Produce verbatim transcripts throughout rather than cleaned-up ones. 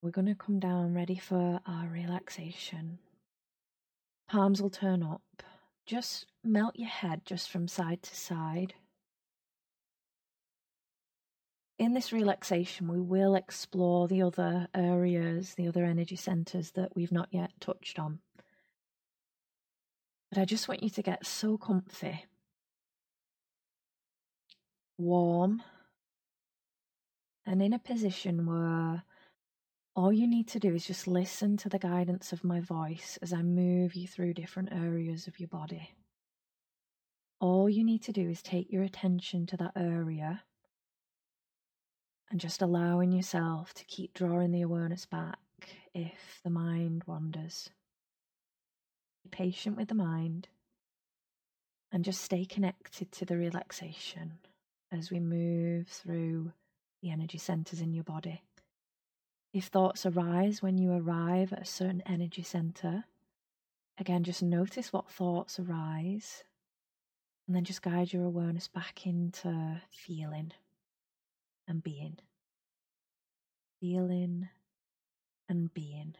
We're going to come down ready for our relaxation. Palms will turn up. Just melt your head just from side to side. In this relaxation, we will explore the other areas, the other energy centers that we've not yet touched on. But I just want you to get so comfy, warm, and in a position where all you need to do is just listen to the guidance of my voice as I move you through different areas of your body. All you need to do is take your attention to that area and just allowing yourself to keep drawing the awareness back if the mind wanders. Be patient with the mind and just stay connected to the relaxation as we move through the energy centers in your body. If thoughts arise when you arrive at a certain energy center, again, just notice what thoughts arise and then just guide your awareness back into feeling and being. Feeling and being.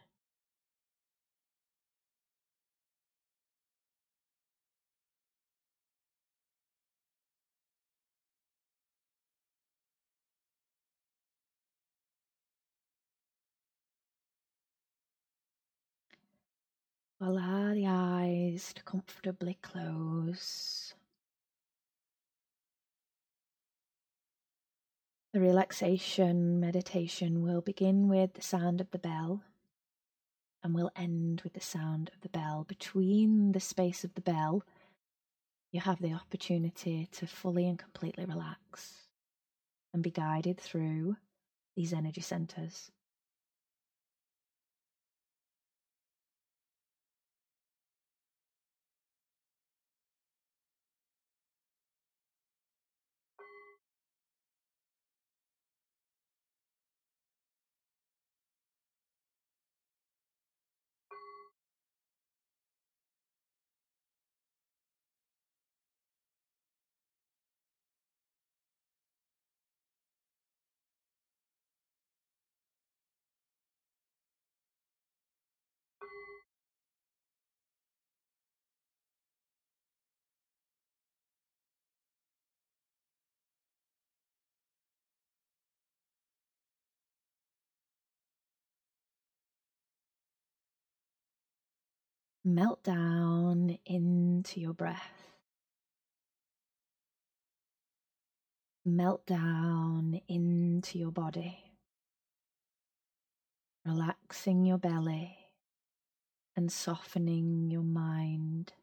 Allow the eyes to comfortably close. The relaxation meditation will begin with the sound of the bell and will end with the sound of the bell. Between the space of the bell, you have the opportunity to fully and completely relax and be guided through these energy centers. Melt down into your breath. Melt down into your body, relaxing your belly and softening your mind.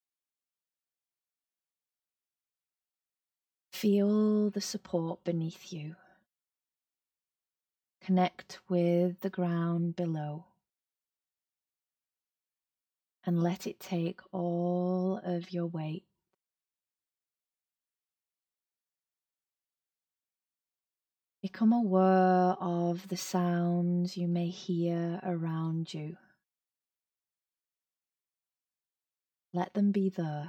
Feel the support beneath you. Connect with the ground below and let it take all of your weight. Become aware of the sounds you may hear around you. Let them be there.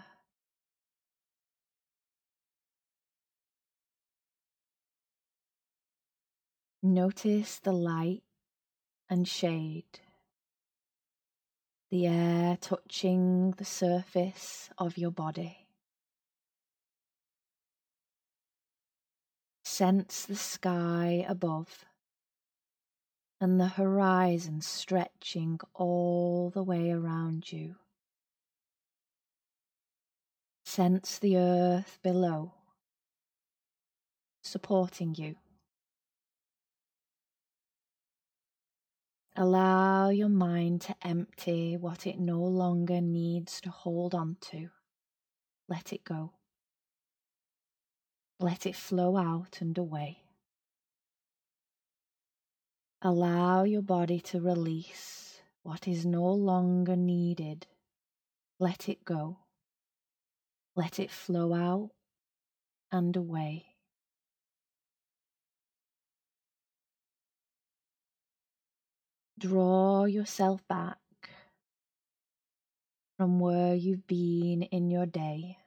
Notice the light and shade, the air touching the surface of your body. Sense the sky above and the horizon stretching all the way around you. Sense the earth below, supporting you. Allow your mind to empty what it no longer needs to hold on to. Let it go. Let it flow out and away. Allow your body to release what is no longer needed. Let it go. Let it flow out and away. Draw yourself back from where you've been in your day.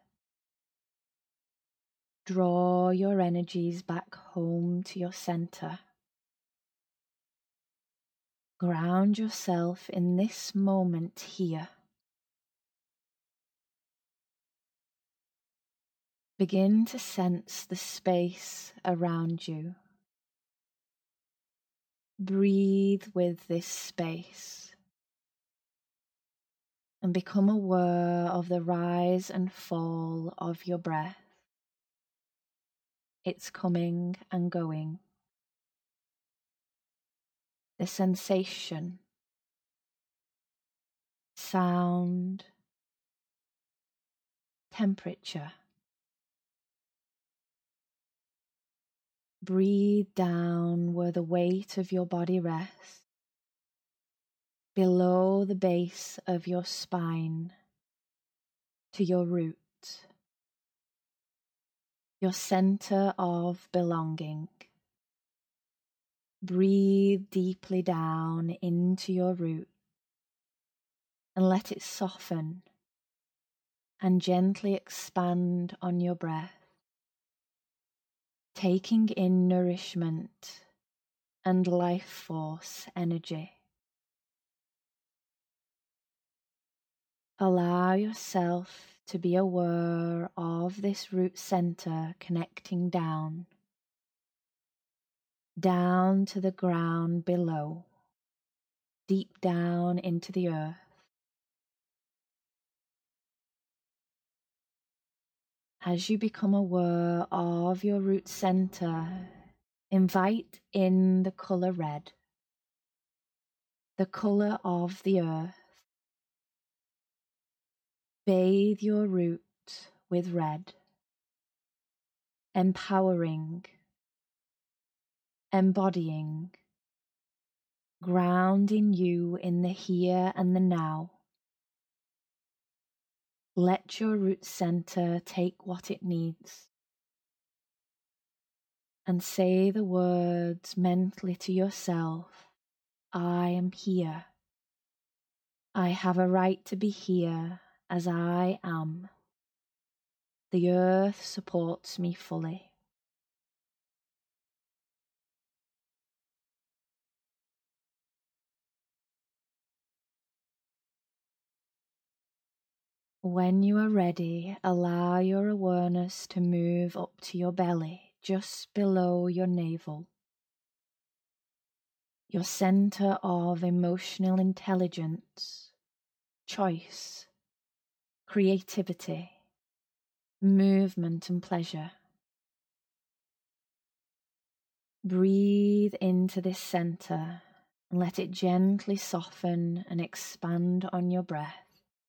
Draw your energies back home to your center. Ground yourself in this moment here. Begin to sense the space around you. Breathe with this space and become aware of the rise and fall of your breath. It's coming and going. The sensation, sound, temperature. Breathe down where the weight of your body rests, below the base of your spine, to your root, your center of belonging. Breathe deeply down into your root and let it soften and gently expand on your breath, taking in nourishment and life force energy. Allow yourself to be aware of this root center connecting down, down to the ground below, deep down into the earth. As you become aware of your root center, invite in the color red, the color of the earth. Bathe your root with red, empowering, embodying, grounding you in the here and the now. Let your root center take what it needs and say the words mentally to yourself. I am here. I have a right to be here as I am. The earth supports me fully. When you are ready, allow your awareness to move up to your belly, just below your navel. Your center of emotional intelligence, choice, creativity, movement and pleasure. Breathe into this center and let it gently soften and expand on your breath.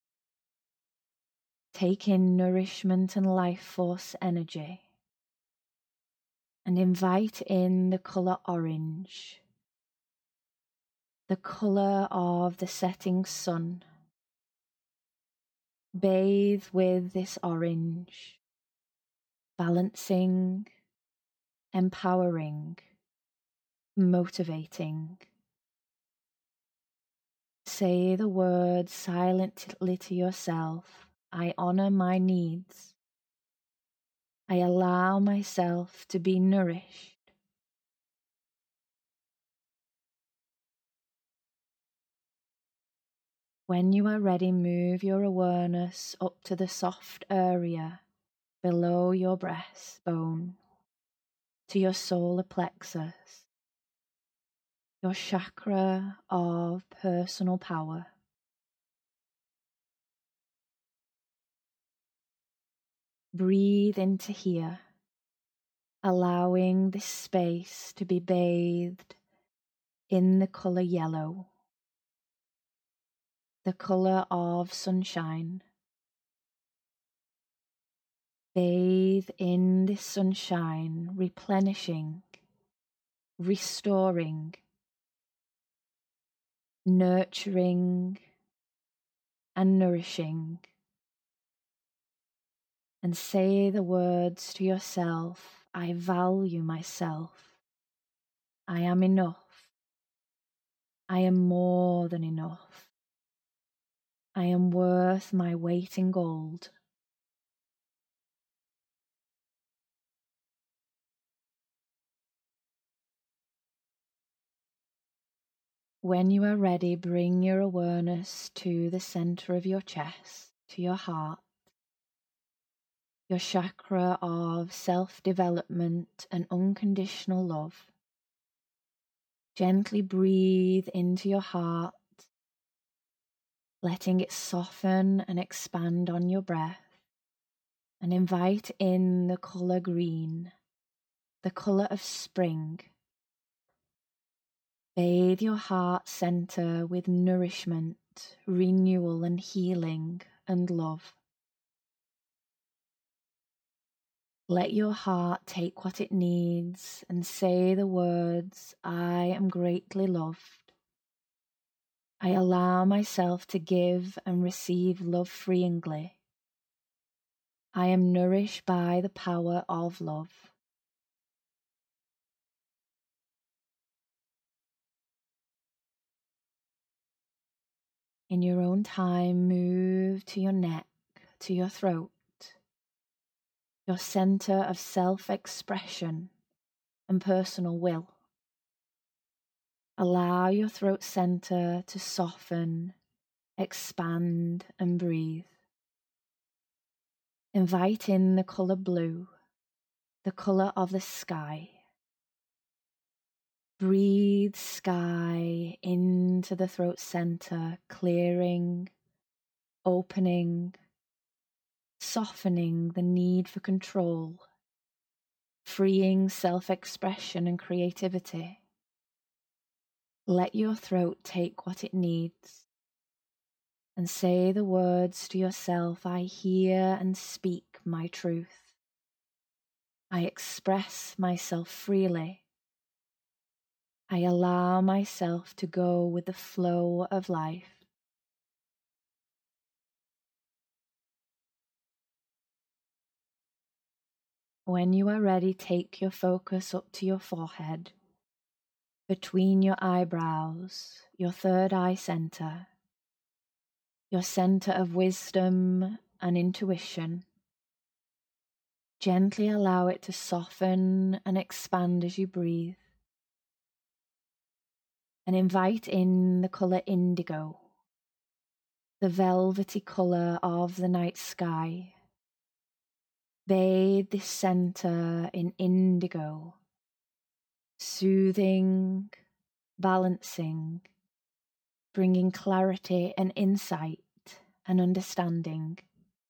Take in nourishment and life force energy and invite in the color orange, the color of the setting sun. Bathe with this orange, balancing, empowering, motivating. Say the words silently to yourself. I honor my needs. I allow myself to be nourished. When you are ready, move your awareness up to the soft area below your breastbone, to your solar plexus, your chakra of personal power. Breathe into here, allowing this space to be bathed in the color yellow, the color of sunshine. Bathe in this sunshine, replenishing, restoring, nurturing, and nourishing. And say the words to yourself. I value myself. I am enough. I am more than enough. I am worth my weight in gold. When you are ready, bring your awareness to the center of your chest, to your heart, your chakra of self-development and unconditional love. Gently breathe into your heart, letting it soften and expand on your breath, and invite in the color green, the color of spring. Bathe your heart center with nourishment, renewal and healing and love. Let your heart take what it needs and say the words, I am greatly loved. I allow myself to give and receive love freely. I am nourished by the power of love. In your own time, move to your neck, to your throat, your center of self-expression and personal will. Allow your throat center to soften, expand and breathe. Invite in the color blue, the color of the sky. Breathe sky into the throat center, clearing, opening, softening the need for control, freeing self-expression and creativity. Let your throat take what it needs and say the words to yourself, I hear and speak my truth. I express myself freely. I allow myself to go with the flow of life. When you are ready, take your focus up to your forehead, between your eyebrows, your third eye center, your center of wisdom and intuition. Gently allow it to soften and expand as you breathe. And invite in the color indigo, the velvety color of the night sky. Bathe this center in indigo, soothing, balancing, bringing clarity and insight and understanding.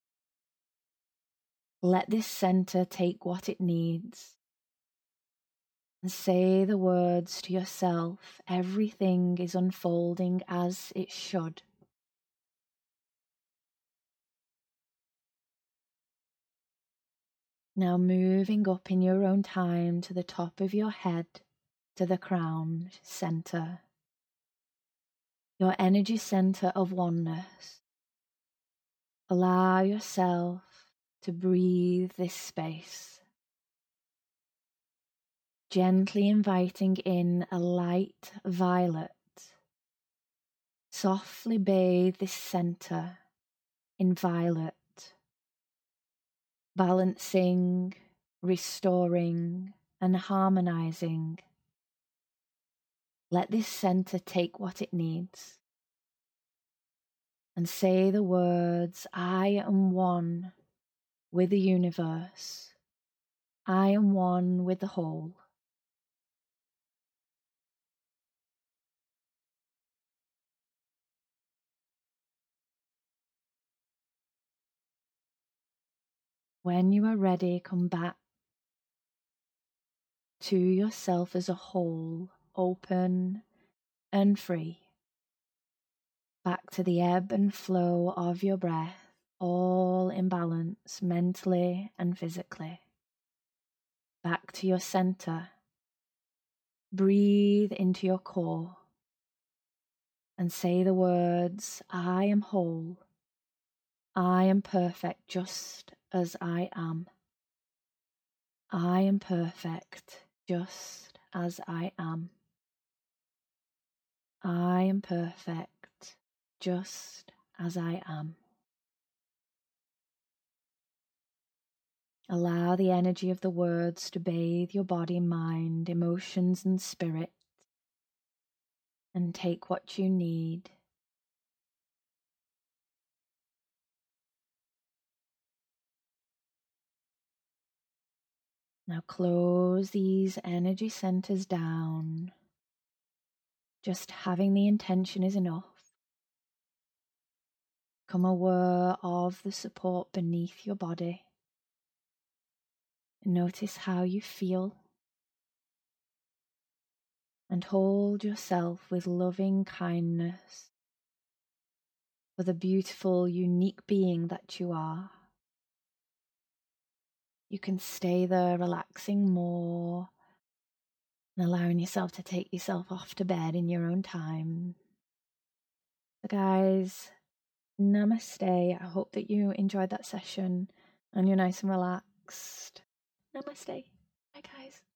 Let this center take what it needs and say the words to yourself, everything is unfolding as it should. Now moving up in your own time to the top of your head, to the crown center, your energy center of oneness. Allow yourself to breathe this space, gently inviting in a light violet. Softly bathe this center in violet, balancing, restoring, and harmonizing. Let this center take what it needs and say the words, I am one with the universe. I am one with the whole. When you are ready, come back to yourself as a whole, open and free. Back to the ebb and flow of your breath, all in balance mentally and physically. Back to your center. Breathe into your core and say the words, I am whole. I am perfect just as I am. I am perfect just as I am. I am perfect just as I am. Allow the energy of the words to bathe your body, mind, emotions, and spirit. and take what you need. Now close these energy centers down. Just having the intention is enough. Become aware of the support beneath your body. Notice how you feel. And hold yourself with loving kindness for the beautiful, unique being that you are. You can stay there relaxing more and allowing yourself to take yourself off to bed in your own time. So guys, namaste. I hope that you enjoyed that session and you're nice and relaxed. Namaste. Bye guys.